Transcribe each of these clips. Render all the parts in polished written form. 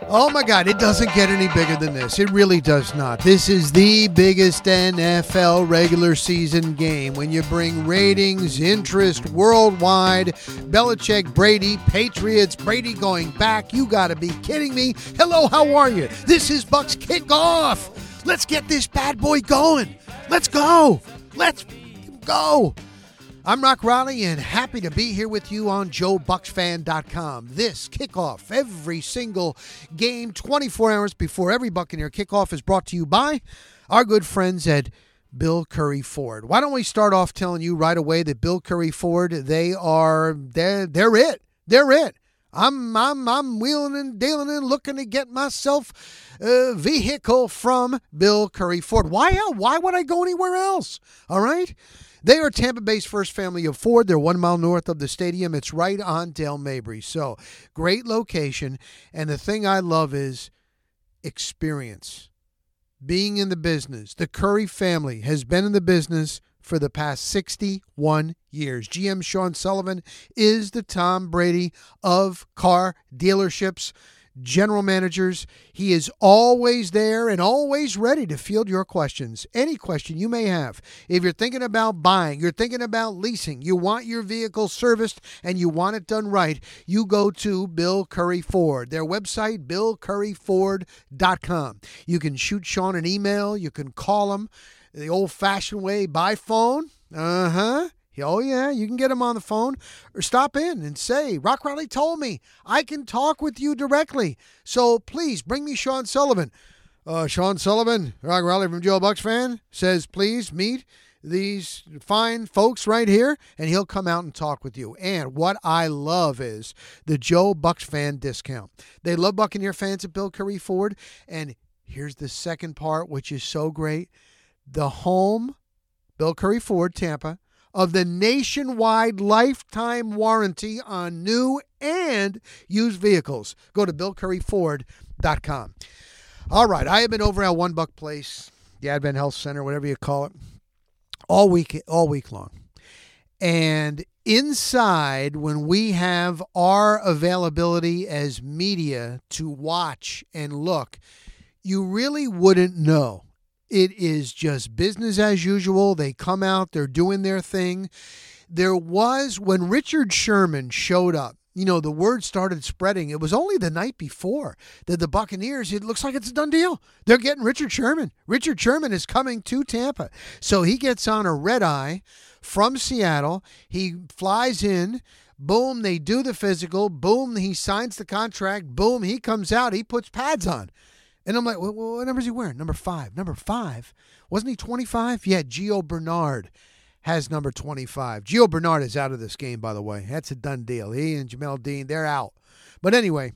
Oh my God, it doesn't get any bigger than this. It really does not. This is the biggest NFL regular season game. When you bring ratings, interest worldwide, Belichick, Brady, Patriots, Brady going back, you gotta be kidding me. Hello, how are you? This is Bucks Kickoff. Let's get this bad boy going. Let's go. Let's go. I'm Rock Raleigh and happy to be here with you on JoeBucksFan.com. This kickoff, every single game, 24 hours before every Buccaneer kickoff, is brought to you by our good friends at Bill Curry Ford. Why don't we start off telling you right away that Bill Curry Ford, they're it. They're it. I'm wheeling and dealing and looking to get myself a vehicle from Bill Curry Ford. Why would I go anywhere else? All right? They are Tampa Bay's first family of Ford. They're 1 mile north of the stadium. It's right on Dale Mabry. So, great location. And the thing I love is experience. Being in the business. The Curry family has been in the business for the past 61 years. GM Sean Sullivan is the Tom Brady of car dealerships, general managers. He is always there and always ready to field your questions. Any question you may have. If you're thinking about buying, you're thinking about leasing, you want your vehicle serviced and you want it done right, you go to Bill Curry Ford. Their website, BillCurryFord.com. You can shoot Sean an email. You can call him the old-fashioned way by phone. Oh, yeah, you can get him on the phone or stop in and say, Rock Raleigh told me I can talk with you directly. So please bring me Sean Sullivan. Sean Sullivan, Rock Raleigh from Joe Bucks Fan, says please meet these fine folks right here, and he'll come out and talk with you. And what I love is the Joe Bucks Fan discount. They love Buccaneer fans at Bill Curry Ford. And here's the second part, which is so great. The home, Bill Curry Ford, Tampa, of the nationwide lifetime warranty on new and used vehicles. Go to BillCurryFord.com. All right, I have been over at One Buck Place, the Advent Health Center, whatever you call it, all week long. And inside, when we have our availability as media to watch and look, you really wouldn't know. It is just business as usual. They come out, they're doing their thing. There was, when Richard Sherman showed up, the word started spreading. It was only the night before that the Buccaneers, it looks like it's a done deal. They're getting Richard Sherman. Richard Sherman is coming to Tampa. So he gets on a red eye from Seattle. He flies in. Boom, they do the physical. Boom, he signs the contract. Boom, he comes out. He puts pads on. And I'm like, well, what number is he wearing? Number 5. Number 5? Wasn't he 25? Yeah, Gio Bernard has number 25. Gio Bernard is out of this game, by the way. That's a done deal. He and Jamel Dean, they're out. But anyway,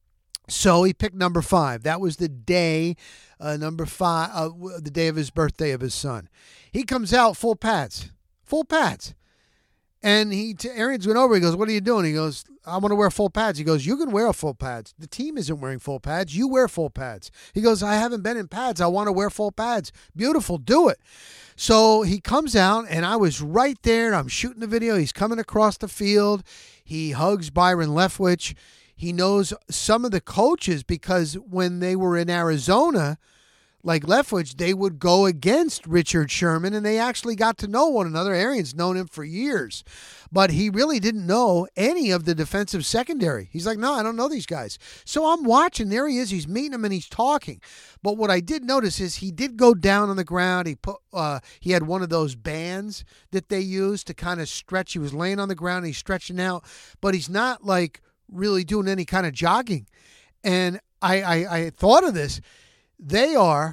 so he picked number 5. That was the day, number 5, the day of his birthday of his son. He comes out full pads. Full pads. And Arians went over. He goes, what are you doing? He goes, I want to wear full pads. He goes, you can wear full pads. The team isn't wearing full pads. You wear full pads. He goes, I haven't been in pads. I want to wear full pads. Beautiful. Do it. So he comes out, and I was right there. I'm shooting the video. He's coming across the field. He hugs Byron Leftwich. He knows some of the coaches because when they were in Arizona, like Leftwich, they would go against Richard Sherman, and they actually got to know one another. Arians known him for years, but he really didn't know any of the defensive secondary. He's like, no, I don't know these guys. So I'm watching. There he is. He's meeting them, and he's talking. But what I did notice is he did go down on the ground. He had one of those bands that they use to kind of stretch. He was laying on the ground, and he's stretching out, but he's not like really doing any kind of jogging. And I thought of this. They are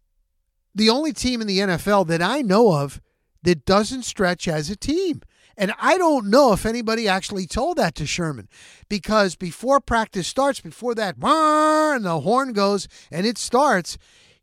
the only team in the NFL that I know of that doesn't stretch as a team. And I don't know if anybody actually told that to Sherman, because before practice starts, before that, and the horn goes and it starts,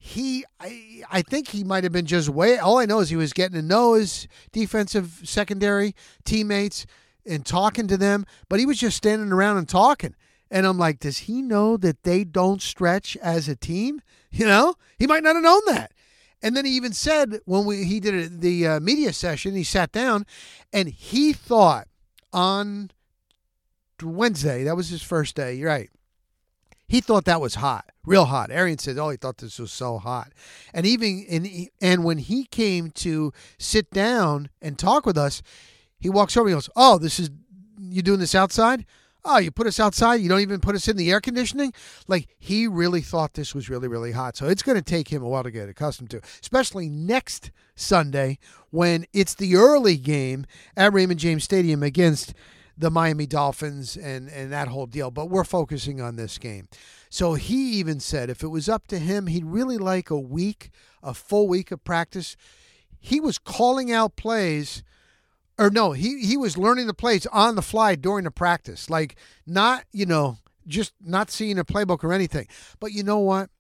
I think he might have been just all I know is he was getting to know his defensive secondary teammates and talking to them, but he was just standing around and talking. And I'm like, does he know that they don't stretch as a team? He might not have known that. And then he even said when he did the media session, he sat down and he thought on Wednesday, that was his first day, you're right, He thought that was hot, real hot. Arians said, "Oh, he thought this was so hot," and and when he came to sit down and talk with us, he walks over. And he goes, "Oh, you doing this outside? Oh, you put us outside? You don't even put us in the air conditioning?" Like, he really thought this was really, really hot. So it's going to take him a while to get accustomed to, especially next Sunday when it's the early game at Raymond James Stadium against the Miami Dolphins and that whole deal. But we're focusing on this game. So he even said if it was up to him, he'd really like a full week of practice. He was calling out plays. Or no, he was learning the plays on the fly during the practice. Like, not, just not seeing a playbook or anything. But you know what?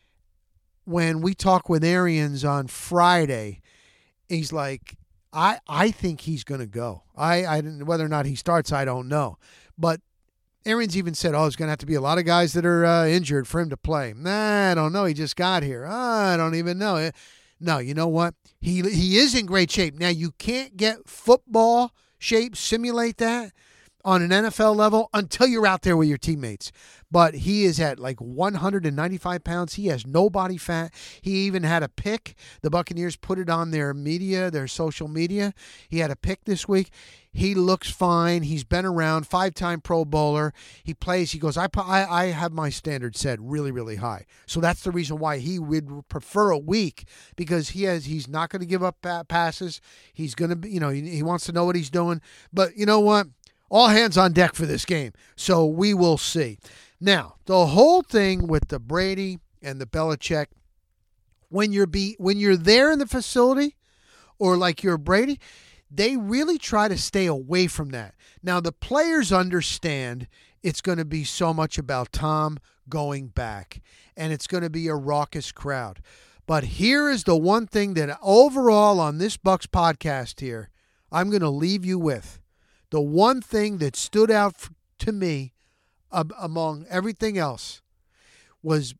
When we talk with Arians on Friday, he's like, I think he's going to go. Whether or not he starts, I don't know. But Arians even said, there's going to have to be a lot of guys that are injured for him to play. Nah, I don't know. He just got here. I don't even know. No, you know what? He is in great shape. Now, you can't get football shape, simulate that on an NFL level until you're out there with your teammates. But he is at like 195 pounds. He has no body fat. He even had a pick. The Buccaneers put it on their social media. He had a pick this week. He looks fine. He's been around, 5-time Pro Bowler. He plays. He goes, I have my standards set really, really high. So that's the reason why he would prefer a week, because he's not going to give up passes. He's going to be, he wants to know what he's doing. But you know what? All hands on deck for this game. So we will see. Now, the whole thing with the Brady and the Belichick, when you're there in the facility, or like you're Brady, they really try to stay away from that. Now, the players understand it's going to be so much about Tom going back, and it's going to be a raucous crowd. But here is the one thing that overall on this Bucs podcast here, I'm going to leave you with. The one thing that stood out to me among everything else was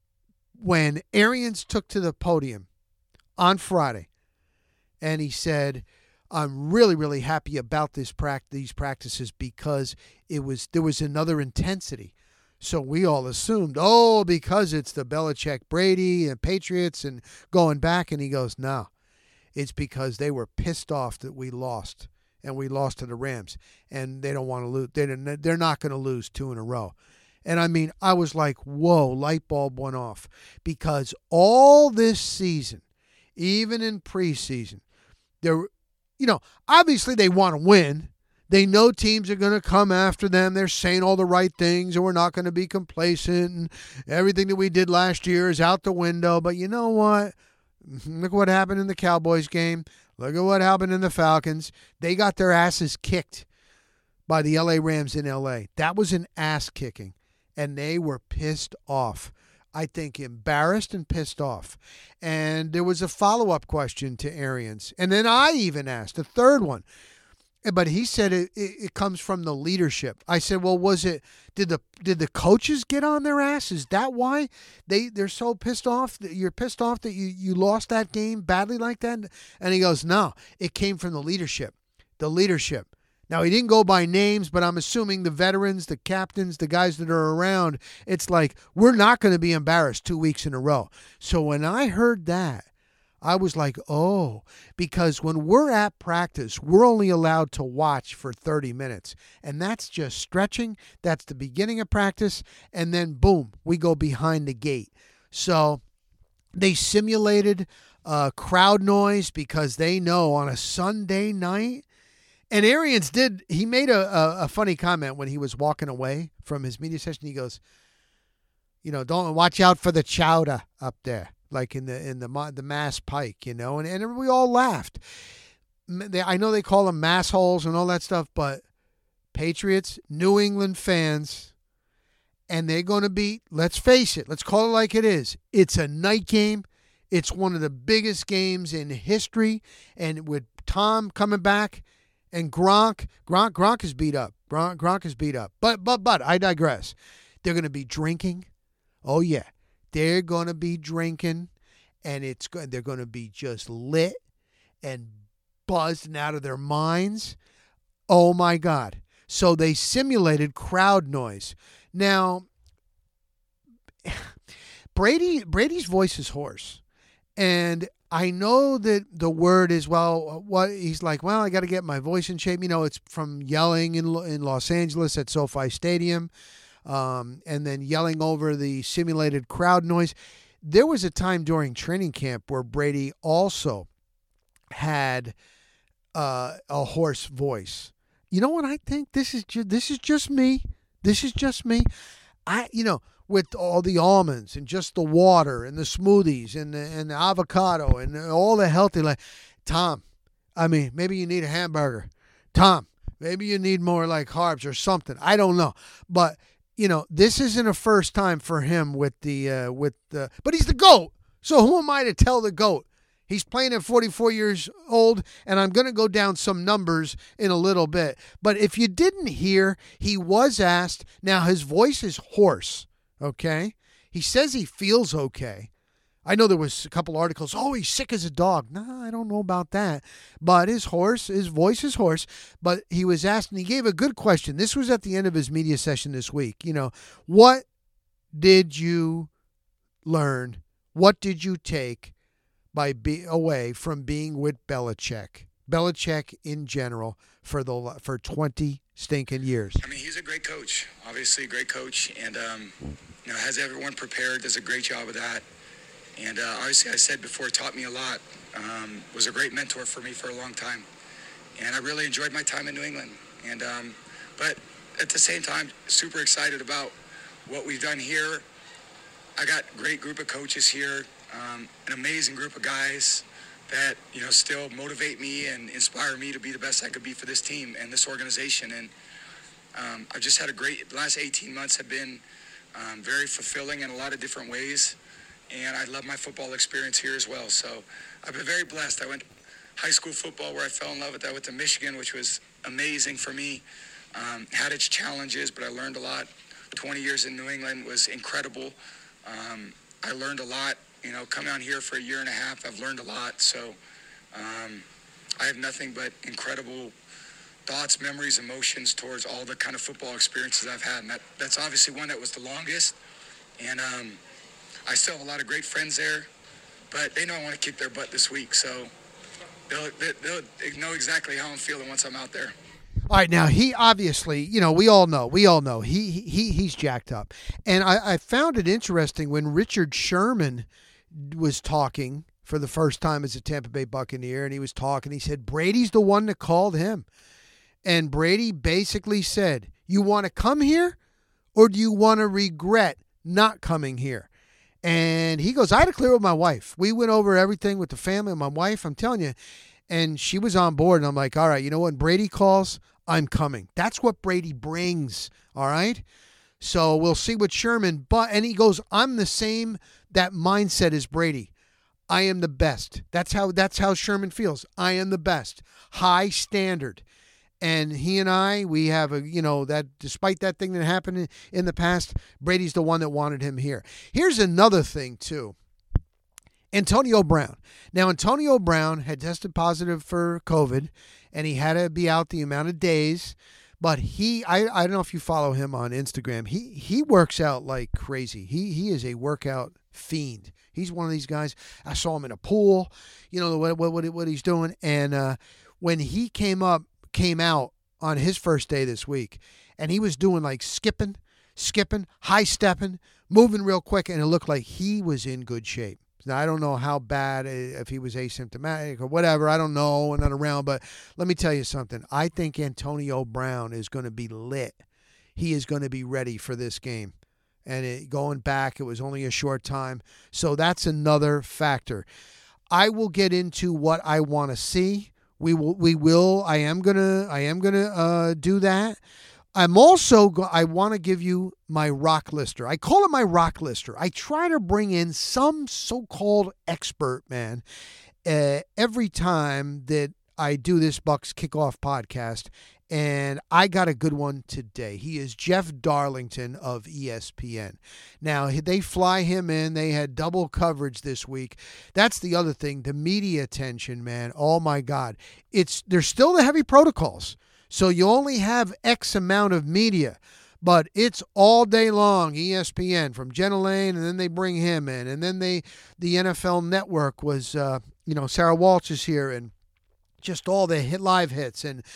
when Arians took to the podium on Friday, and he said, "I'm really, really happy about these practices because there was another intensity." So we all assumed, because it's the Belichick, Brady, and Patriots and going back. And he goes, "No, it's because they were pissed off that we lost. And we lost to the Rams, and they don't want to lose. They're not going to lose 2 in a row." And I mean, I was like, whoa, light bulb went off, because all this season, even in preseason, obviously they want to win. They know teams are going to come after them. They're saying all the right things, and we're not going to be complacent, and everything that we did last year is out the window. But you know what? Look what happened in the Cowboys game. Look at what happened in the Falcons. They got their asses kicked by the LA Rams in LA. That was an ass kicking, and they were pissed off. I think embarrassed and pissed off. And there was a follow-up question to Arians. And then I even asked a third one. But he said it comes from the leadership. I said, well, did the coaches get on their ass? Is that why they're so pissed off? You're pissed off that you lost that game badly like that? And he goes, no, it came from the leadership. The leadership. Now, he didn't go by names, but I'm assuming the veterans, the captains, the guys that are around, it's like, we're not going to be embarrassed 2 weeks in a row. So when I heard that, I was like, because when we're at practice, we're only allowed to watch for 30 minutes. And that's just stretching. That's the beginning of practice. And then, boom, we go behind the gate. So they simulated crowd noise because they know on a Sunday night. And Arians he made a funny comment when he was walking away from his media session. He goes, don't watch out for the chowder up there. Like in the Mass Pike, and we all laughed. I know they call them mass holes and all that stuff, but Patriots, New England fans, and they're going to be, let's face it, let's call it like it is. It's a night game. It's one of the biggest games in history, and with Tom coming back and Gronk is beat up. Gronk is beat up. But I digress. They're going to be drinking. Oh yeah. They're going to be drinking, and they're going to be just lit and buzzed and out of their minds. Oh, my God. So they simulated crowd noise. Now, Brady's voice is hoarse. And I know that the word is, well, what he's like, well, I got to get my voice in shape. It's from yelling in Los Angeles at SoFi Stadium, and then yelling over the simulated crowd noise. There was a time during training camp where Brady also had a hoarse voice. You know what I think? This is just me. This is just me. With all the almonds and just the water and the smoothies and the avocado and all the healthy, like, Tom, maybe you need a hamburger. Tom, maybe you need more like carbs or something. I don't know. But, this isn't a first time for him but he's the GOAT. So who am I to tell the GOAT? He's playing at 44 years old, and I'm going to go down some numbers in a little bit. But if you didn't hear, he was asked. Now, his voice is hoarse. Okay? He says he feels okay. I know there was a couple articles, he's sick as a dog. No, I don't know about that. But his voice is hoarse. But he was asked, and he gave a good question. This was at the end of his media session this week. What did you learn? What did you take away from being with Belichick? Belichick in general for 20 stinking years. He's a great coach, obviously a great coach, and has everyone prepared, does a great job of that. And obviously, I said before, taught me a lot, was a great mentor for me for a long time. And I really enjoyed my time in New England. And but at the same time, super excited about what we've done here. I got a great group of coaches here, an amazing group of guys that still motivate me and inspire me to be the best I could be for this team and this organization. And I've just had last 18 months have been very fulfilling in a lot of different ways, and I love my football experience here as well. So I've been very blessed. I went high school football where I fell in love with that. I went to Michigan, which was amazing for me. Had its challenges, but I learned a lot. 20 years in New England was incredible. I learned a lot. Coming out here for a year and a half, I've learned a lot. So I have nothing but incredible thoughts, memories, emotions towards all the kind of football experiences I've had. And that's obviously one that was the longest. And I still have a lot of great friends there, but they know I want to kick their butt this week. So they'll know exactly how I'm feeling once I'm out there. All right, now he obviously, we all know he's jacked up. And I found it interesting when Richard Sherman was talking for the first time as a Tampa Bay Buccaneer, and he said Brady's the one that called him. And Brady basically said, you want to come here or do you want to regret not coming here? And he goes, I had to clear with my wife. We went over everything with the family and my wife, I'm telling you, and she was on board. And I'm like, all right, when Brady calls, I'm coming. That's what Brady brings, all right? So we'll see what Sherman, and he goes, I'm the same, that mindset as Brady. I am the best. That's how Sherman feels. I am the best. High standard. And he and I, we have that despite that thing that happened in the past, Brady's the one that wanted him here. Here's another thing, too. Antonio Brown. Now, Antonio Brown had tested positive for COVID, and he had to be out the amount of days. But I don't know if you follow him on Instagram. He works out like crazy. He is a workout fiend. He's one of these guys. I saw him in a pool, what he's doing. And when he came out on his first day this week, and he was doing like skipping, high stepping, moving real quick, and it looked like he was in good shape. Now, I don't know how bad, if he was asymptomatic or whatever. I don't know. I'm not around. But let me tell you something. I think Antonio Brown is going to be lit. He is going to be ready for this game. And going back, it was only a short time. So that's another factor. I will get into what I want to see. We will. I am gonna do that. I'm also. I want to give you my rock lister. I call it my rock lister. I try to bring in some so-called expert, man, every time that I do this Bucks Kickoff podcast, and I got a good one today. He is Jeff Darlington of ESPN. Now, they fly him in. They had double coverage this week. That's the other thing, the media attention, man. Oh, my God. There's still the heavy protocols. So you only have X amount of media. But it's all day long, ESPN, from Jenna Lane, and then they bring him in. And then the NFL Network was, Sarah Walsh is here, and just all the live hits and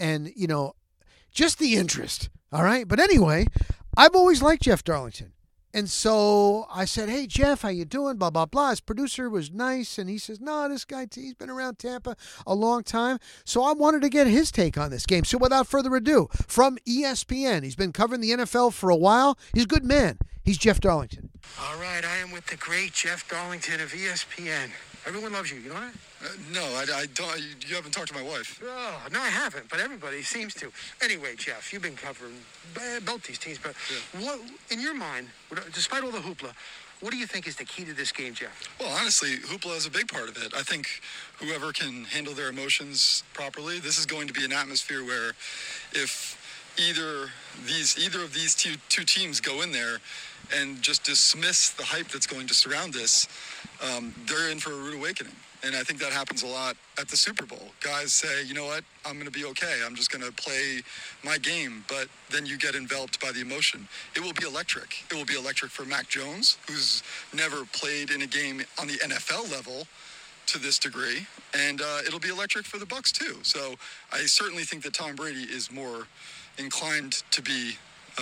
just the interest, all right? But anyway, I've always liked Jeff Darlington. And so I said, hey, Jeff, how you doing? Blah, blah, blah. His producer was nice, and he says, no, this guy, he's been around Tampa a long time. So I wanted to get his take on this game. So without further ado, from ESPN, he's been covering the NFL for a while. He's a good man. He's Jeff Darlington. All right, I am with the great Jeff Darlington of ESPN. Everyone loves you. You know that? No, I don't. You haven't talked to my wife. Oh, no, I haven't, but everybody seems to. Anyway, Jeff, you've been covering both these teams, but what, in your mind, despite all the hoopla, what do you think is the key to this game, Jeff? Well, honestly, hoopla is a big part of it. I think whoever can handle their emotions properly, this is going to be an atmosphere where if either of these two teams go in there and just dismiss the hype that's going to surround this, they're in for a rude awakening. And I think that happens a lot at the Super Bowl. Guys say, you know what, I'm going to be okay. I'm just going to play my game. But then you get enveloped by the emotion. It will be electric. It will be electric for Mac Jones, who's never played in a game on the NFL level to this degree. And it'll be electric for the Bucs too. So I certainly think that Tom Brady is more inclined to be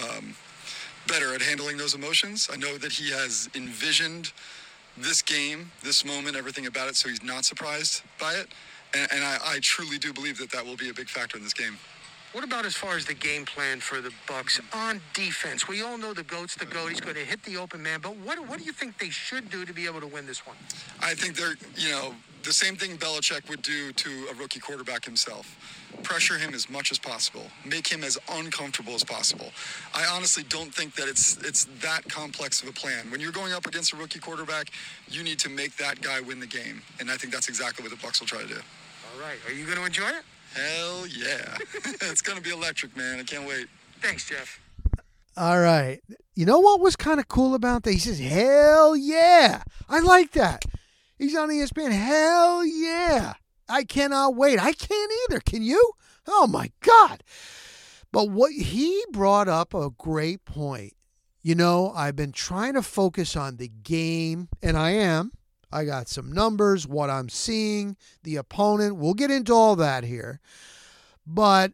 better at handling those emotions. I know that he has envisioned this game, this moment, everything about it, so he's not surprised by it. And I truly do believe that will be a big factor in this game. What about as far as the game plan for the Bucs on defense? We all know the GOAT's the GOAT. He's going to hit the open man. But what do you think they should do to be able to win this one? I think they're, the same thing Belichick would do to a rookie quarterback himself. Pressure him as much as possible. Make him as uncomfortable as possible. I honestly don't think that it's that complex of a plan. When you're going up against a rookie quarterback, you need to make that guy win the game. And I think that's exactly what the Bucs will try to do. All right. Are you going to enjoy it? Hell yeah. It's going to be electric, man. I can't wait. Thanks, Jeff. All right. You know what was kind of cool about that? He says, hell yeah. I like that. He's on ESPN. Hell yeah. I cannot wait. I can't either. Can you? Oh, my God. But what he brought up a great point. I've been trying to focus on the game, and I am. I got some numbers, what I'm seeing, the opponent. We'll get into all that here. But,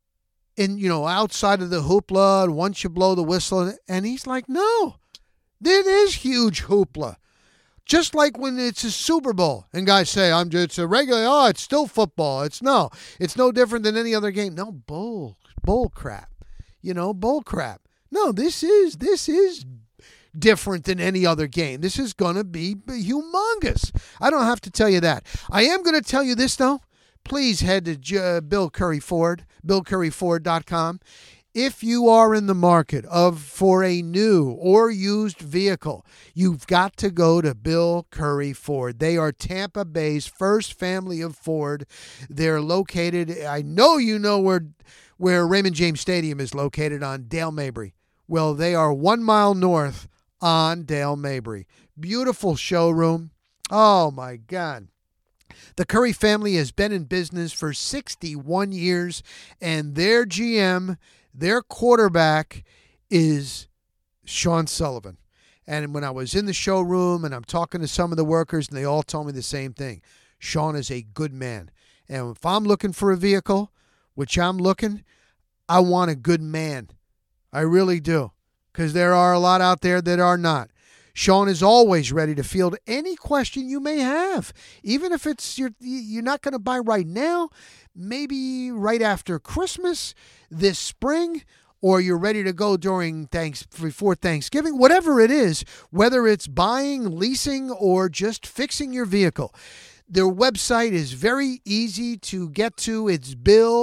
outside of the hoopla, and once you blow the whistle, and he's like, no, it is huge hoopla. Just like when it's a Super Bowl and guys say, it's a regular, it's still football. It's no different than any other game. No, bull crap. Bull crap. No, this is different than any other game. This is going to be humongous. I don't have to tell you that. I am going to tell you this, though. Please head to Bill Curry Ford, BillCurryFord.com. If you are in the market for a new or used vehicle, you've got to go to Bill Curry Ford. They are Tampa Bay's first family of Ford. They're located, I know you know where Raymond James Stadium is located, on Dale Mabry. Well, they are 1 mile north on Dale Mabry. Beautiful showroom. Oh, my God. The Curry family has been in business for 61 years, and their GM, their quarterback, is Sean Sullivan. And when I was in the showroom and I'm talking to some of the workers, and they all told me the same thing. Sean is a good man. And if I'm looking for a vehicle, which I'm looking, I want a good man. I really do. Because there are a lot out there that are not. Sean is always ready to field any question you may have. Even if it's you're not going to buy right now, maybe right after Christmas, this spring, or you're ready to go before Thanksgiving, whatever it is, whether it's buying, leasing, or just fixing your vehicle. Their website is very easy to get to. It's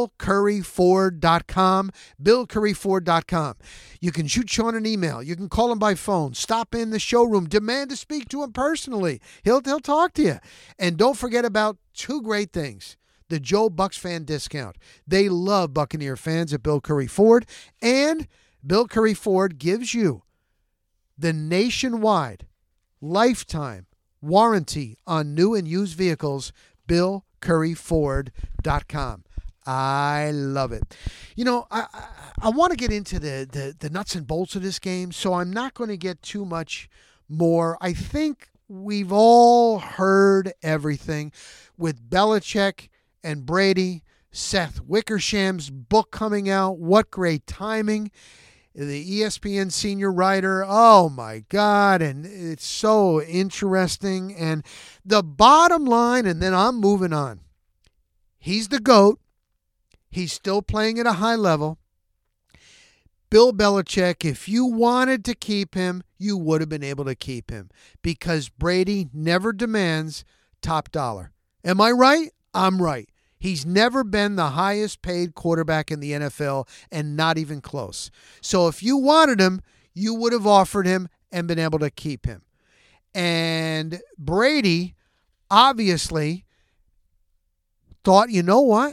BillCurryFord.com, BillCurryFord.com. You can shoot Sean an email. You can call him by phone. Stop in the showroom. Demand to speak to him personally. He'll talk to you. And don't forget about two great things. The Joe Bucks fan discount. They love Buccaneer fans at Bill Curry Ford. And Bill Curry Ford gives you the nationwide lifetime warranty on new and used vehicles, BillCurryFord.com. I love it. You know, I want to get into the nuts and bolts of this game, so I'm not going to get too much more. I think we've all heard everything with Belichick and Brady, Seth Wickersham's book coming out. What great timing. The ESPN senior writer, oh my God, and it's so interesting. And the bottom line, and then I'm moving on. He's the GOAT. He's still playing at a high level. Bill Belichick, if you wanted to keep him, you would have been able to keep him because Brady never demands top dollar. Am I right? I'm right. He's never been the highest paid quarterback in the NFL and not even close. So if you wanted him, you would have offered him and been able to keep him. And Brady obviously thought, you know what?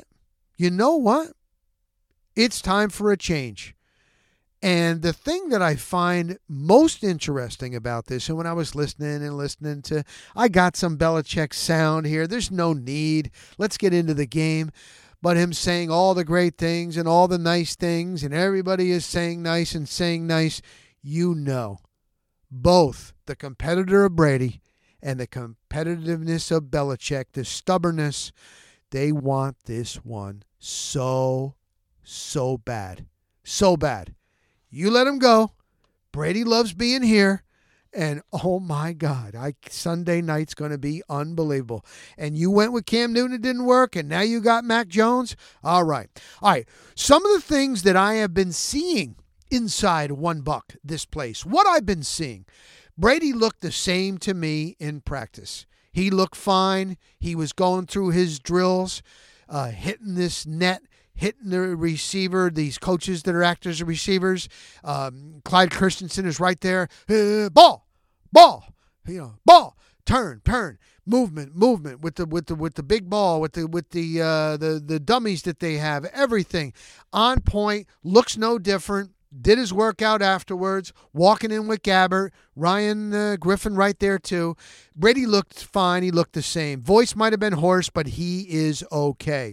It's time for a change. And the thing that I find most interesting about this, and when I was listening to, I got some Belichick sound here. There's no need. Let's get into the game. But him saying all the great things and all the nice things, and everybody is saying nice and saying nice. You know, both the competitor of Brady and the competitiveness of Belichick, the stubbornness, they want this one so bad. So bad. You let him go. Brady loves being here. And, oh, my God, Sunday night's going to be unbelievable. And you went with Cam Newton, it didn't work, and now you got Mac Jones? All right. Some of the things that I have been seeing inside $1 this place, what I've been seeing, Brady looked the same to me in practice. He looked fine. He was going through his drills, hitting this net, hitting the receiver, these coaches that are acting as receivers. Clyde Christensen is right there. Ball, turn, movement with the big ball, with the dummies that they have, everything on point, looks no different. Did his workout afterwards, walking in with Gabbert, Ryan Griffin right there too. Brady looked fine. He looked the same. Voice might have been hoarse, but he is okay.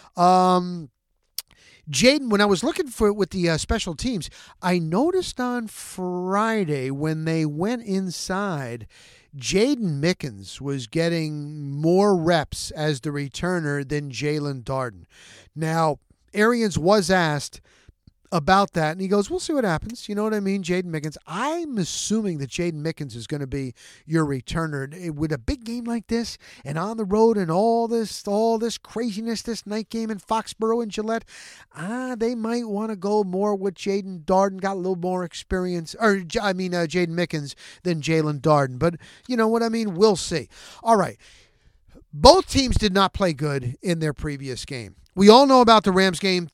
Jaden, when I was looking for it with the special teams, I noticed on Friday when they went inside, Jaden Mickens was getting more reps as the returner than Jalen Darden. Now, Arians was asked about that, and he goes, we'll see what happens. You know what I mean? Jaden Mickens. I'm assuming that Jaden Mickens is going to be your returner. With a big game like this and on the road and all this craziness, this night game in Foxborough and Gillette, they might want to go more with Jaden Darden. Got a little more experience, Jaden Mickens than Jalen Darden. But you know what I mean? We'll see. All right. Both teams did not play good in their previous game. We all know about the Rams game,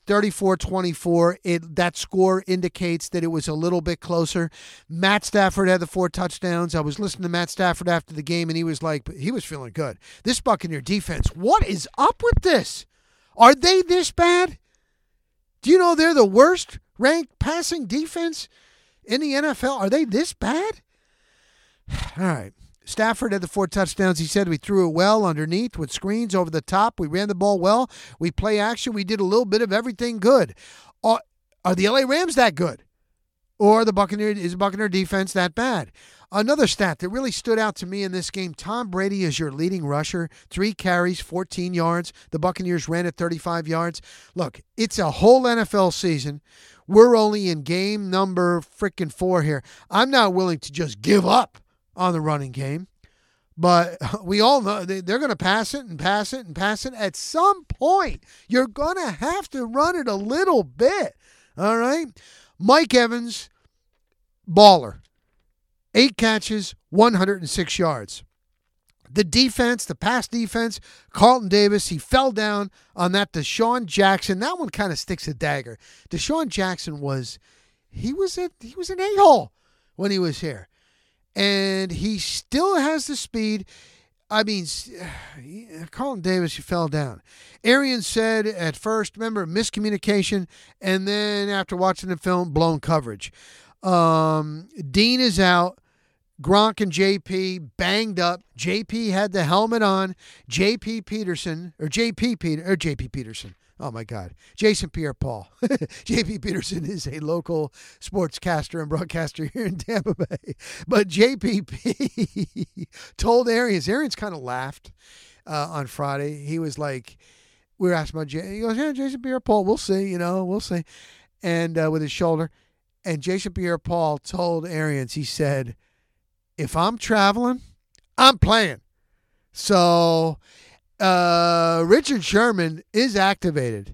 34-24. That score indicates that it was a little bit closer. Matt Stafford had the 4 touchdowns. I was listening to Matt Stafford after the game, and he was feeling good. This Buccaneer defense, what is up with this? Are they this bad? Do you know they're the worst ranked passing defense in the NFL? Are they this bad? All right. Stafford had the 4 touchdowns. He said we threw it well underneath with screens over the top. We ran the ball well. We play action. We did a little bit of everything good. Are the LA Rams that good? Or is the Buccaneer defense that bad? Another stat that really stood out to me in this game, Tom Brady is your leading rusher. 3 carries, 14 yards. The Buccaneers ran at 35 yards. Look, it's a whole NFL season. We're only in game number 4 here. I'm not willing to just give up on the running game. But we all know they're going to pass it and pass it and pass it. At some point, you're going to have to run it a little bit. All right? Mike Evans, baller. 8 catches, 106 yards. The defense, the pass defense, Carlton Davis, he fell down on that Deshaun Jackson. That one kind of sticks a dagger. Deshaun Jackson was an a-hole when he was here. And he still has the speed. I mean, Carlton Davis, he fell down. Arians said at first, remember, miscommunication, and then after watching the film, blown coverage. Dean is out. Gronk and JP banged up. JP had the helmet on. JP Peterson. Oh, my God. Jason Pierre-Paul. J.P. Peterson is a local sportscaster and broadcaster here in Tampa Bay. But JPP told Arians kind of laughed on Friday. He was like, we were asking about he goes, yeah, Jason Pierre-Paul, we'll see, we'll see. And with his shoulder. And Jason Pierre-Paul told Arians, he said, if I'm traveling, I'm playing. So Richard Sherman is activated,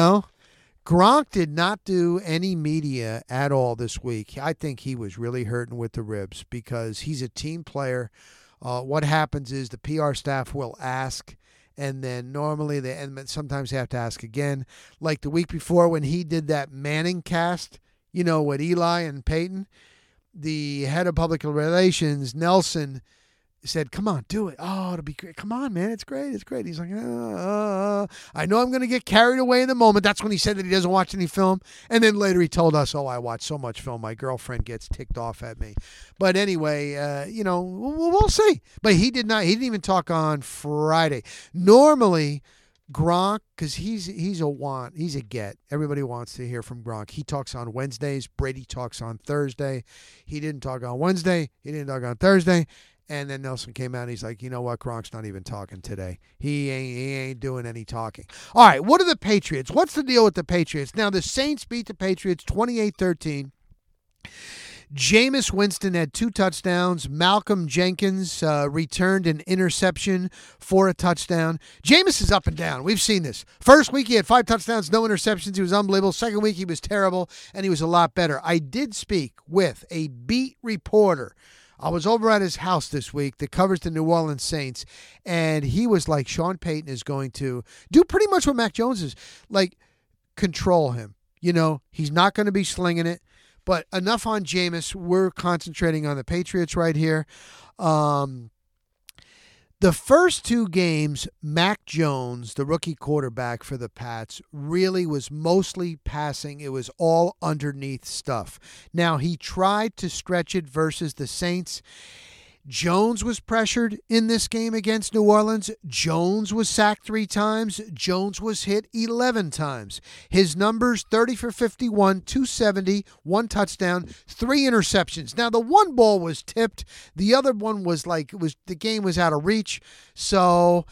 Gronk did not do any media at all this week. I think he was really hurting with the ribs because he's a team player. What happens is the PR staff will ask, and then normally and sometimes they have to ask again. Like the week before when he did that Manning cast, with Eli and Peyton, the head of public relations, Nelson, said, come on, do it. Oh, it'll be great. Come on, man. It's great. It's great. He's like, I know I'm going to get carried away in the moment. That's when he said that he doesn't watch any film. And then later he told us, I watch so much film. My girlfriend gets ticked off at me. But anyway, we'll see. But he didn't even talk on Friday. Normally, Gronk, because he's a get. Everybody wants to hear from Gronk. He talks on Wednesdays. Brady talks on Thursday. He didn't talk on Wednesday. He didn't talk on Thursday. And then Nelson came out and he's like, you know what? Gronk's not even talking today. He ain't doing any talking. All right, what are the Patriots? What's the deal with the Patriots? Now, the Saints beat the Patriots 28-13. Jameis Winston had 2 touchdowns. Malcolm Jenkins returned an interception for a touchdown. Jameis is up and down. We've seen this. First week he had 5 touchdowns, no interceptions. He was unbelievable. Second week he was terrible, and he was a lot better. I did speak with a beat reporter. I was over at his house this week that covers the New Orleans Saints, and he was like, Sean Payton is going to do pretty much what Mac Jones is, like control him. He's not going to be slinging it. But enough on Jameis. We're concentrating on the Patriots right here. The first 2 games, Mac Jones, the rookie quarterback for the Pats, really was mostly passing. It was all underneath stuff. Now, he tried to stretch it versus the Saints. Jones was pressured in this game against New Orleans. Jones was sacked 3 times. Jones was hit 11 times. His numbers, 30 for 51, 270, 1 touchdown, 3 interceptions. Now, the one ball was tipped. The other one was the game was out of reach. So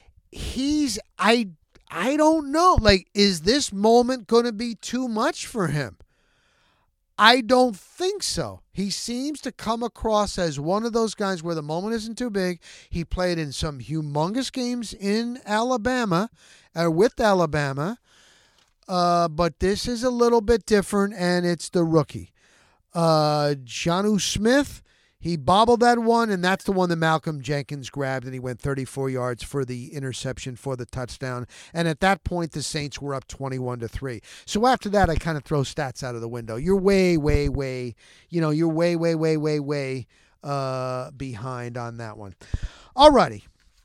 I don't know. Is this moment going to be too much for him? I don't think so. He seems to come across as one of those guys where the moment isn't too big. He played in some humongous games in Alabama, with Alabama, but this is a little bit different, and it's the rookie. Jonnu Smith, he bobbled that one, and that's the one that Malcolm Jenkins grabbed, and he went 34 yards for the interception for the touchdown. And at that point, the Saints were up 21-3. So after that, I kind of throw stats out of the window. You're way behind on that one. All righty.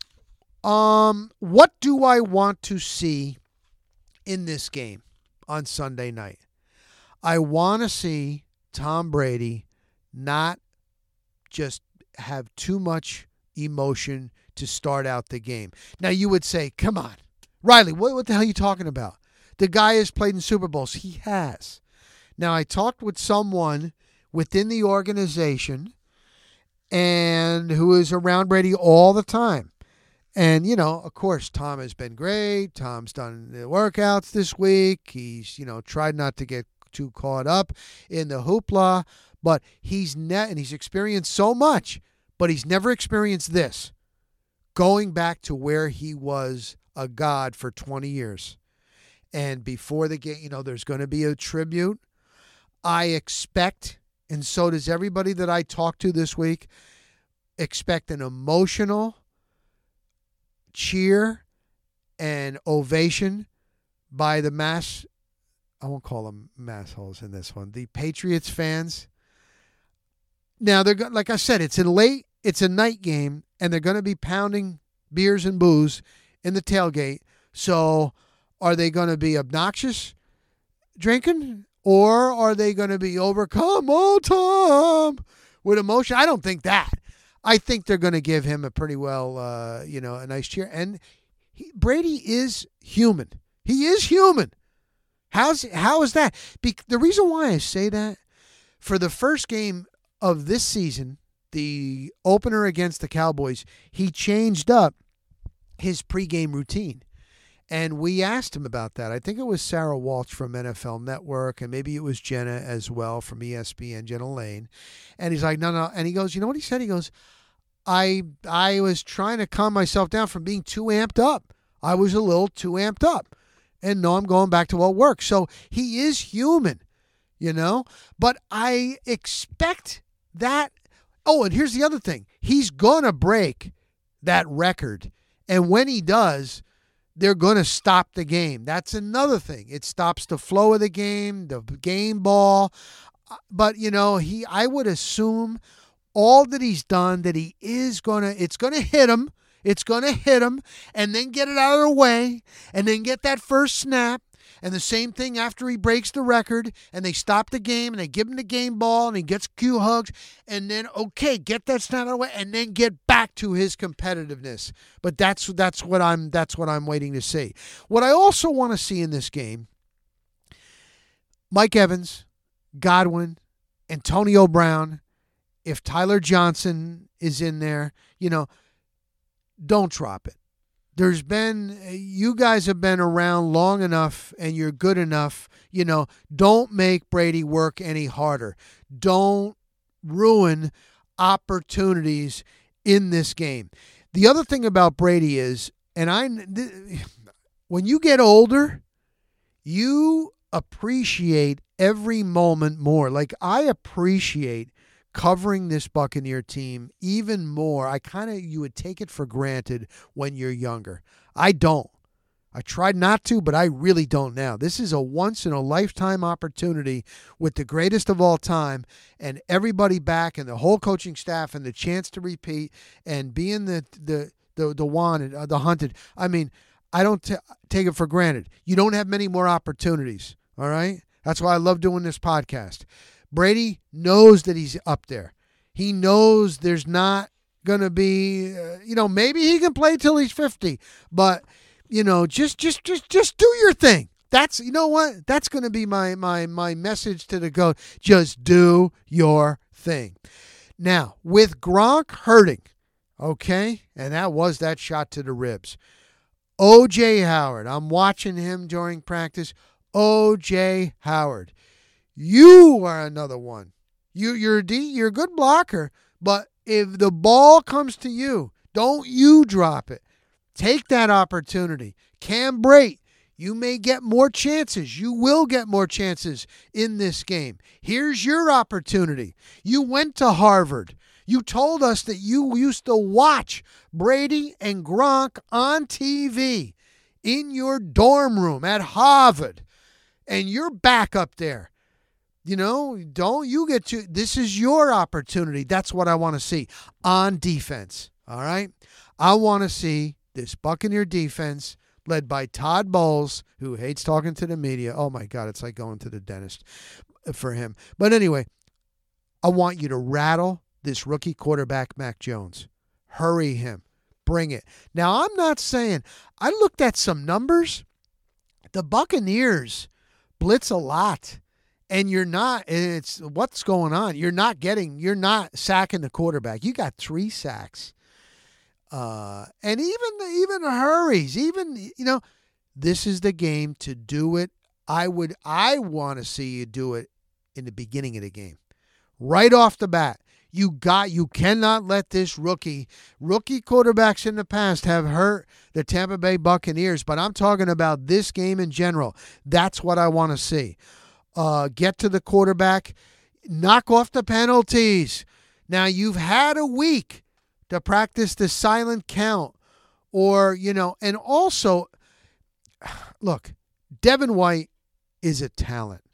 What do I want to see in this game on Sunday night? I want to see Tom Brady not just have too much emotion to start out the game. Now, you would say, come on, Riley, what the hell are you talking about? The guy has played in Super Bowls. He has. Now, I talked with someone within the organization and who is around Brady all the time. And, of course, Tom has been great. Tom's done the workouts this week. He's, tried not to get too caught up in the hoopla. But he's experienced so much, but he's never experienced this. Going back to where he was a god for 20 years. And before the game, there's going to be a tribute. I expect, and so does everybody that I talked to this week, expect an emotional cheer and ovation by the I won't call them massholes in this one, the Patriots fans. Now, they're like I said, it's a night game, and they're going to be pounding beers and booze in the tailgate. So are they going to be obnoxious drinking, or are they going to be overcome, Tom, with emotion? I don't think that. I think they're going to give him a pretty well, a nice cheer. And Brady is human. He is human. How is that? The reason why I say that, for the first game of this season, the opener against the Cowboys, he changed up his pregame routine. And we asked him about that. I think it was Sarah Walsh from NFL Network, and maybe it was Jenna as well from ESPN, Jenna Lane. And he's like, no. And he goes, you know what he said? He goes, I was trying to calm myself down from being too amped up. I was a little too amped up. And no, I'm going back to what works. So he is human, But I expect that. Oh, and here's the other thing. He's going to break that record. And when he does, they're going to stop the game. That's another thing. It stops the flow of the game, the game ball. But, I would assume all that he's done, that he is it's going to hit him. It's going to hit him, and then get it out of the way, and then get that first snap. And the same thing after he breaks the record, and they stop the game, and they give him the game ball, and he gets cue hugs, and then, okay, get that snap out of the way, and then get back to his competitiveness. But that's what I'm waiting to see. What I also want to see in this game, Mike Evans, Godwin, Antonio Brown, if Tyler Johnson is in there, don't drop it. You guys have been around long enough and you're good enough, don't make Brady work any harder. Don't ruin opportunities in this game. The other thing about Brady is, when you get older, you appreciate every moment more. Like, I appreciate covering this Buccaneer team even more. You would take it for granted when you're younger. I don't. I tried not to, but I really don't now. This is a once-in-a-lifetime opportunity with the greatest of all time, and everybody back, and the whole coaching staff, and the chance to repeat, and being the wanted, the hunted. I mean, I don't take it for granted. You don't have many more opportunities, all right? That's why I love doing this podcast. Brady knows that he's up there. He knows there's not going to be, maybe he can play till he's 50, but, just do your thing. That's, what? That's going to be my message to the GOAT. Just do your thing. Now, with Gronk hurting, okay, and that was that shot to the ribs. O.J. Howard, I'm watching him during practice. O.J. Howard. You are another one. You're a good blocker, but if the ball comes to you, don't you drop it. Take that opportunity. Cam Brate, you may get more chances. You will get more chances in this game. Here's your opportunity. You went to Harvard. You told us that you used to watch Brady and Gronk on TV in your dorm room at Harvard, and you're back up there. Don't you get to, this is your opportunity. That's what I want to see on defense. All right. I want to see this Buccaneer defense led by Todd Bowles, who hates talking to the media. Oh my God. It's like going to the dentist for him. But anyway, I want you to rattle this rookie quarterback, Mac Jones. Hurry him. Bring it. Now, I'm not saying, I looked at some numbers. The Buccaneers blitz a lot. And it's what's going on. You're not sacking the quarterback. You got 3 sacks. And even hurries, this is the game to do it. I want to see you do it in the beginning of the game. Right off the bat. You cannot let this rookie quarterbacks in the past have hurt the Tampa Bay Buccaneers, but I'm talking about this game in general. That's what I want to see. Get to the quarterback, knock off the penalties. Now, you've had a week to practice the silent count and also, look, Devin White is a talent.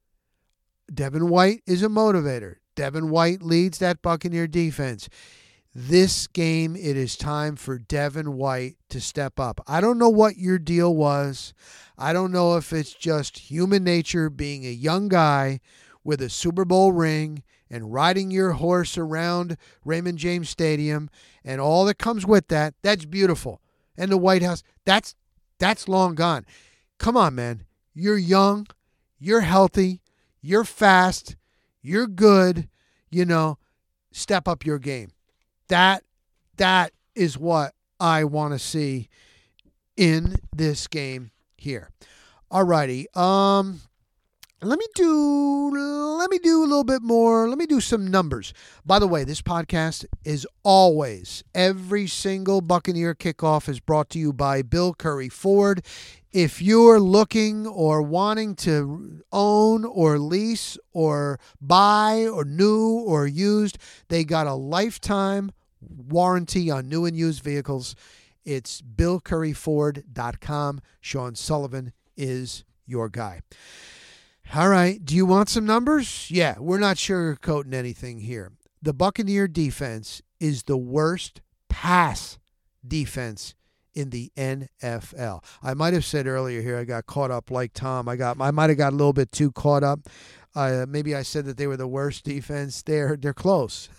Devin White is a motivator. Devin White leads that Buccaneer defense. This game, it is time for Devin White to step up. I don't know what your deal was. I don't know if it's just human nature, being a young guy with a Super Bowl ring and riding your horse around Raymond James Stadium and all that comes with that. That's beautiful. And the White House, that's long gone. come on, man. You're young. You're healthy. You're fast. You're good. Step up your game. That is what I want to see in this game here. All righty. Let me do a little bit more. Let me do some numbers. By the way, this podcast is always, every single Buccaneer kickoff is brought to you by Bill Curry Ford. If you're looking or wanting to own or lease or buy or new or used, they got a lifetime warranty on new and used vehicles. It's BillCurryFord.com. Sean Sullivan is your guy. All right. Do you want some numbers? Yeah, we're not sugarcoating anything here. The Buccaneer defense is the worst pass defense in the NFL. I might have said earlier here I got caught up like Tom. I might have got a little bit too caught up. Maybe I said that they were the worst defense. They're close.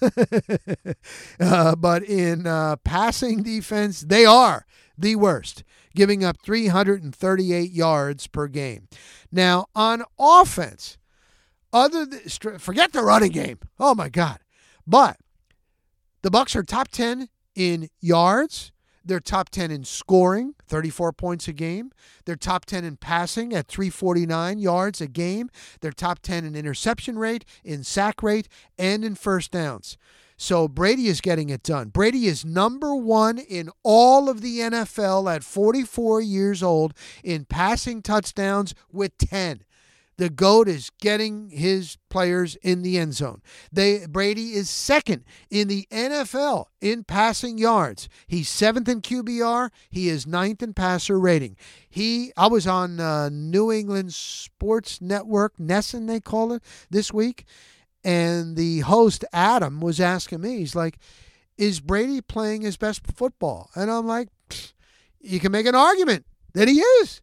But in passing defense, they are the worst, giving up 338 yards per game. Now, on offense, forget the running game. Oh, my God. But the Bucs are top 10 in yards. They're top 10 in scoring, 34 points a game. They're top 10 in passing at 349 yards a game. They're top 10 in interception rate, in sack rate, and in first downs. So Brady is getting it done. Brady is number one in all of the NFL at 44 years old in passing touchdowns with 10. The GOAT is getting his players in the end zone. Brady is second in the NFL in passing yards. He's seventh in QBR. He is ninth in passer rating. I was on New England Sports Network, NESN they call it, this week. And the host, Adam, was asking me, he's like, is Brady playing his best football? And I'm like, you can make an argument that he is.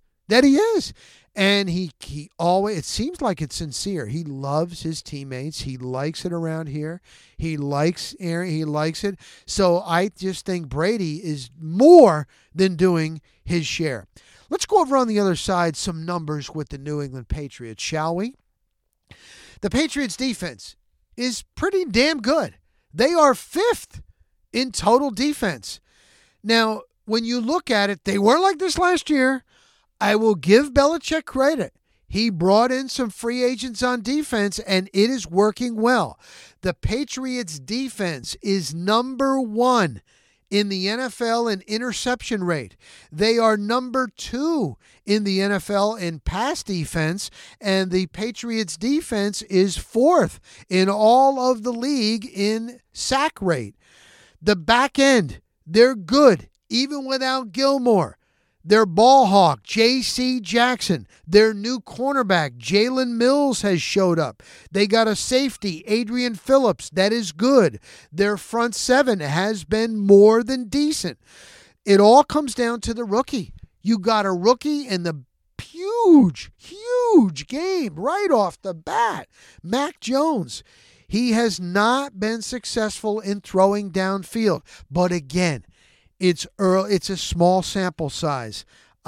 And he always, it seems like it's sincere. He loves his teammates. He likes it around here. He likes Aaron. He likes it. So I just think Brady is more than doing his share. Let's go over on the other side some numbers with the New England Patriots, shall we? The Patriots defense is pretty damn good. They are fifth in total defense. Now, when you look at it, they weren't like this last year. I will give Belichick credit. He brought in some free agents on defense, and it is working well. The Patriots defense is number one in the NFL in interception rate. They are number two in the NFL in pass defense, and the Patriots defense is fourth in all of the league in sack rate. The back end, they're good, even without Gilmore. Their ball hawk, J.C. Jackson. Their new cornerback, Jalen Mills, has showed up. They got a safety, Adrian Phillips. That is good. Their front seven has been more than decent. It all comes down to the rookie. You got a rookie in the huge game right off the bat. Mac Jones. He has not been successful in throwing downfield. But again, it's early. It's a small sample size.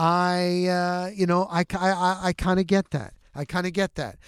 I kind of get that.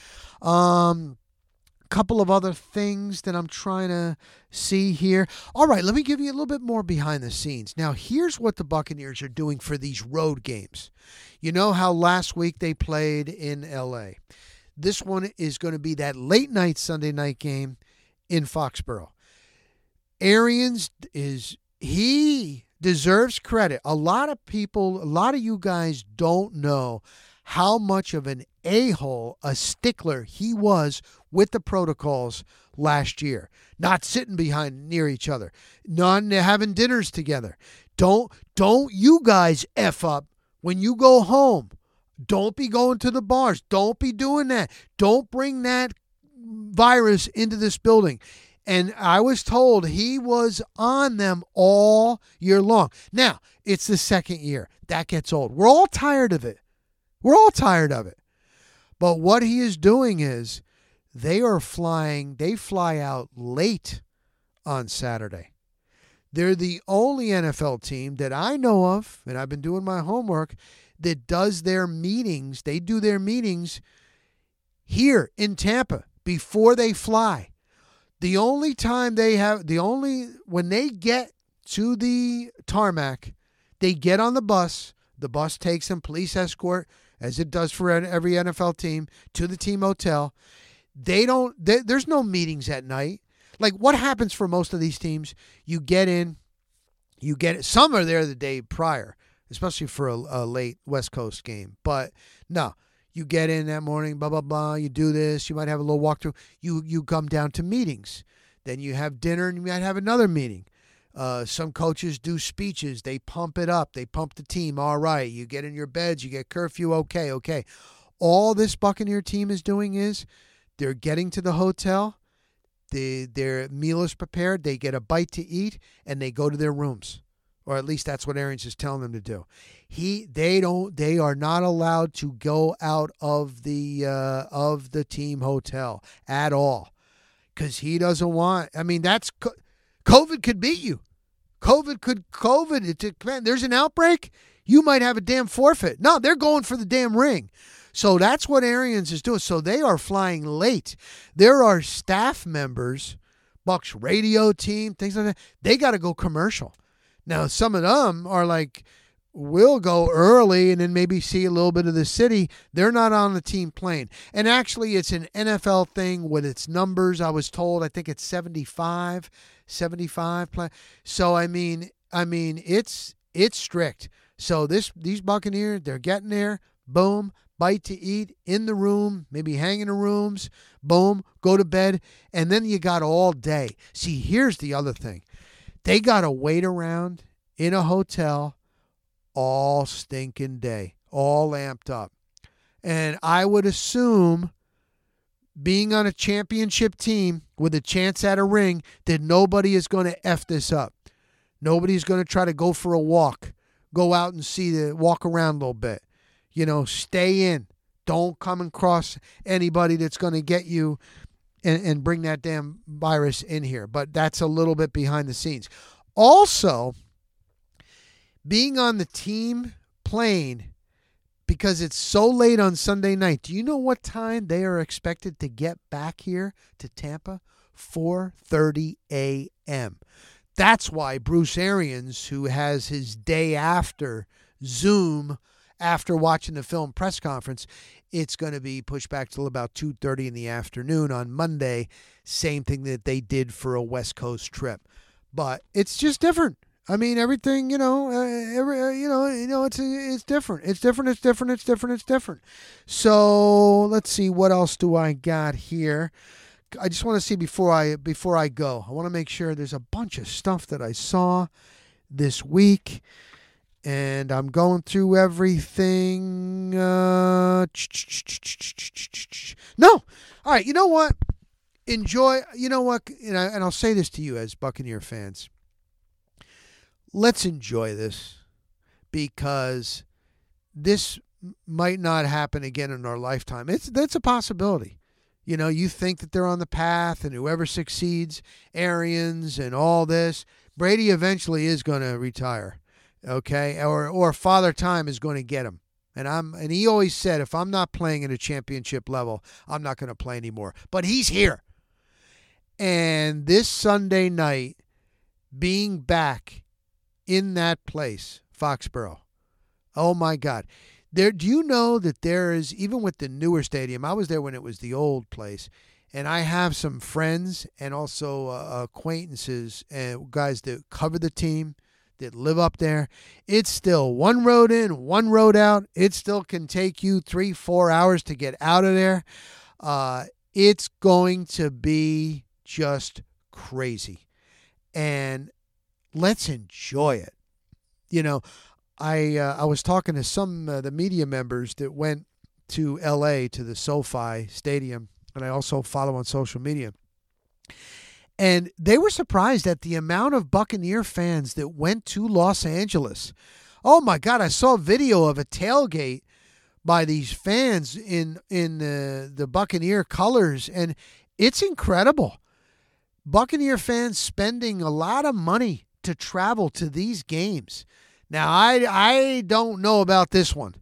Couple of other things that I'm trying to see here. All right, let me give you a little bit more behind the scenes. Now, here's what the Buccaneers are doing for these road games. You know how last week they played in L.A. This one is going to be that late night Sunday night game in Foxborough. Arians he deserves credit. A lot of you guys don't know how much of an a-hole, a stickler he was with the protocols last year. Not sitting near each other. Not having dinners together. Don't you guys F up when you go home. Don't be going to the bars. Don't be doing that. Don't bring that virus into this building. And I was told he was on them all year long. Now, it's the second year. That gets old. We're all tired of it. But what he is doing is they fly out late on Saturday. They're the only NFL team that I know of, and I've been doing my homework, that does their meetings. They do their meetings here in Tampa before they fly. The only time when they get to the tarmac, they get on the bus. The bus takes them, police escort, as it does for every NFL team, to the team hotel. There's no meetings at night. Like, what happens for most of these teams? You get in, some are there the day prior, especially for a late West Coast game. But no, you get in that morning, blah, blah, blah. You do this. You might have a little walkthrough. You come down to meetings. Then you have dinner, and you might have another meeting. Some coaches do speeches. They pump it up. They pump the team. All right. You get in your beds. You get curfew. Okay. All this Buccaneer team is doing is they're getting to the hotel. Their meal is prepared. They get a bite to eat, and they go to their rooms. Or at least that's what Arians is telling them to do. They are not allowed to go out of the team hotel at all, because he doesn't want. I mean, that's COVID could beat you. There's an outbreak, you might have a damn forfeit. No, they're going for the damn ring. So that's what Arians is doing. So they are flying late. There are staff members, Bucs radio team, things like that. They got to go commercial. Now, some of them are like, we'll go early and then maybe see a little bit of the city. They're not on the team plane. And actually, it's an NFL thing with its numbers. I was told, I think it's 75 play. So, I mean, it's strict. So these Buccaneers, they're getting there. Boom. Bite to eat in the room, maybe hang in the rooms, boom, go to bed, and then you got all day. See, here's the other thing. They got to wait around in a hotel all stinking day, all amped up. And I would assume, being on a championship team with a chance at a ring, that nobody is going to F this up. Nobody's going to try to go for a walk, go out and walk around a little bit. Stay in. Don't come across anybody that's going to get you and bring that damn virus in here. But that's a little bit behind the scenes. Also, being on the team plane, because it's so late on Sunday night, do you know what time they are expected to get back here to Tampa? 4:30 a.m. That's why Bruce Arians, who has his day after Zoom after watching the film press conference, it's going to be pushed back till about 2:30 in the afternoon on Monday. Same thing that they did for a West Coast trip. But it's just different. I mean, everything, it's different. It's different. So let's see, what else do I got here? I just want to see before I go. I want to make sure there's a bunch of stuff that I saw this week. And I'm going through everything. No. All right, you know what? Enjoy. You know what? And I'll say this to you as Buccaneer fans. Let's enjoy this, because this might not happen again in our lifetime. That's a possibility. You think that they're on the path, and whoever succeeds, Arians and all this, Brady eventually is going to retire. Okay, or Father Time is going to get him, and he always said, if I'm not playing at a championship level, I'm not going to play anymore. But he's here, and this Sunday night, being back in that place, Foxborough, oh my God, do you know that there is, even with the newer stadium? I was there when it was the old place, and I have some friends and also acquaintances and guys that cover the team, that live up there. It's still one road in, one road out. It still can take you 3-4 hours to get out of there. It's going to be just crazy. And let's enjoy it. I was talking to some the media members that went to L.A. to the SoFi Stadium, and I also follow on social media. And they were surprised at the amount of Buccaneer fans that went to Los Angeles. Oh, my God, I saw a video of a tailgate by these fans in the Buccaneer colors, and it's incredible. Buccaneer fans spending a lot of money to travel to these games. Now, I don't know about this one.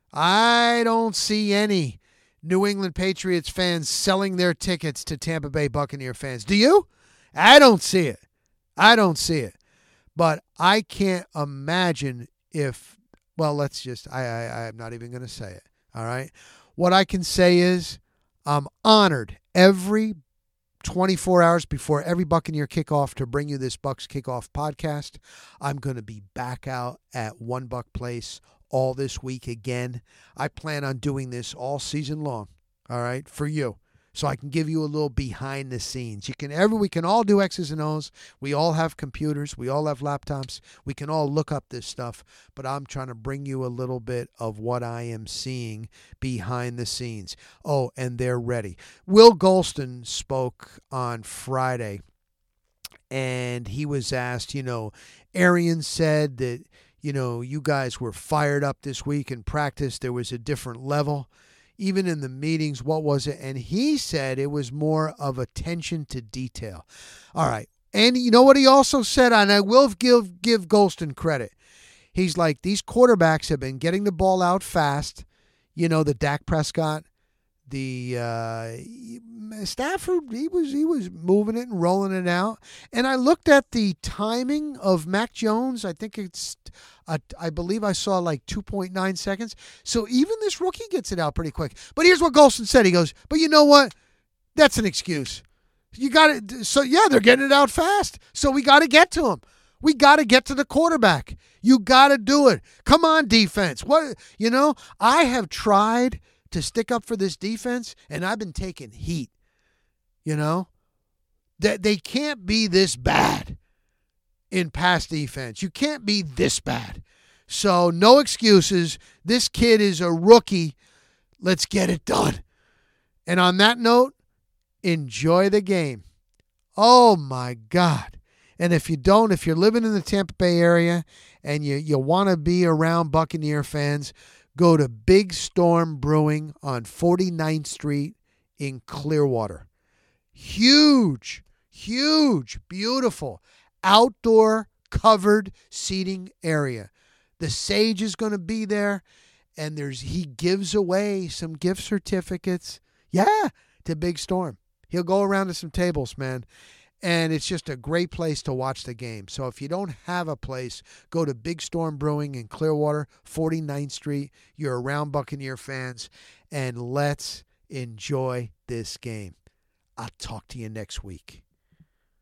I don't see any New England Patriots fans selling their tickets to Tampa Bay Buccaneer fans. Do you? I don't see it. I don't see it. But I can't imagine if, well, I'm not even going to say it. All right. What I can say is I'm honored every 24 hours before every Buccaneer kickoff to bring you this Bucs Kickoff podcast. I'm going to be back out at One Buck Place all this week again. I plan on doing this all season long, all right, for you. So I can give you a little behind the scenes. We can all do X's and O's. We all have computers. We all have laptops. We can all look up this stuff. But I'm trying to bring you a little bit of what I am seeing behind the scenes. Oh, and they're ready. Will Golston spoke on Friday, and he was asked, Arians said that, you guys were fired up this week in practice. There was a different level. Even in the meetings, what was it? And he said it was more of attention to detail. All right. And you know what he also said? And I will give Golston credit. He's like, these quarterbacks have been getting the ball out fast. The Dak Prescott, the Stafford, he was moving it and rolling it out. And I looked at the timing of Mac Jones. I think I believe I saw like 2.9 seconds. So even this rookie gets it out pretty quick. But here's what Golston said. He goes, but you know what? That's an excuse. You got it. So yeah, they're getting it out fast. So we got to get to him. We got to get to the quarterback. You got to do it. Come on, defense. I have tried to stick up for this defense, and I've been taking heat. That they can't be this bad in pass defense. You can't be this bad. So no excuses. This kid is a rookie. Let's get it done. And on that note, enjoy the game. Oh, my God. And if you're living in the Tampa Bay area and you want to be around Buccaneer fans, go to Big Storm Brewing on 49th Street in Clearwater. Huge, beautiful, outdoor covered seating area. The Sage is going to be there, and he gives away some gift certificates, to Big Storm. He'll go around to some tables, man. And it's just a great place to watch the game. So if you don't have a place, go to Big Storm Brewing in Clearwater, 49th Street. You're around Buccaneer fans, and let's enjoy this game. I'll talk to you next week.